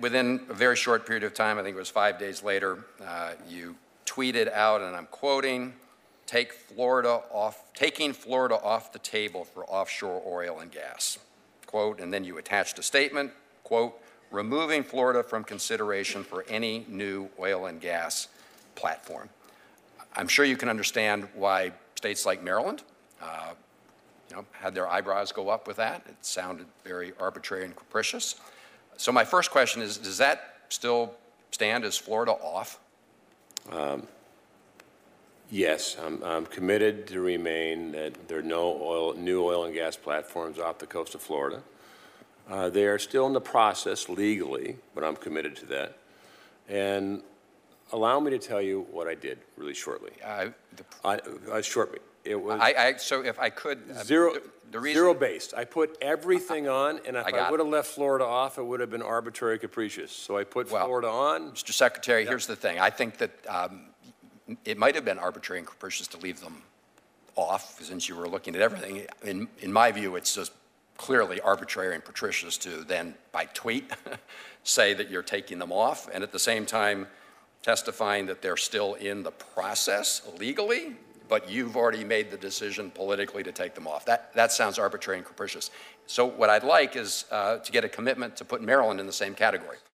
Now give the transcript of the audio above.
within a very short period of time, I think it was 5 days later, you tweeted out, and I'm quoting, taking Florida off the table for offshore oil and gas, quote, and then you attached a statement, quote, removing Florida from consideration for any new oil and gas platform. I'm sure you can understand why states like Maryland had their eyebrows go up with that. It sounded very arbitrary and capricious. So my first question is, does that still stand? Is Florida off? Yes, I'm committed to remain that there are no new oil and gas platforms off the coast of Florida. They are still in the process legally, but I'm committed to that. And allow me to tell you what I did really shortly. Shortly. It was so if I could, zero-based. I put everything on, and if I would have left Florida off, it would have been arbitrary capricious. So I put Florida on. Mr. Secretary, here's the thing. I think that it might have been arbitrary and capricious to leave them off, since you were looking at everything. In my view, it's just clearly arbitrary and capricious to then, by tweet, say that you're taking them off, and at the same time testifying that they're still in the process legally, but you've already made the decision politically to take them off. That sounds arbitrary and capricious. So what I'd like is to get a commitment to put Maryland in the same category.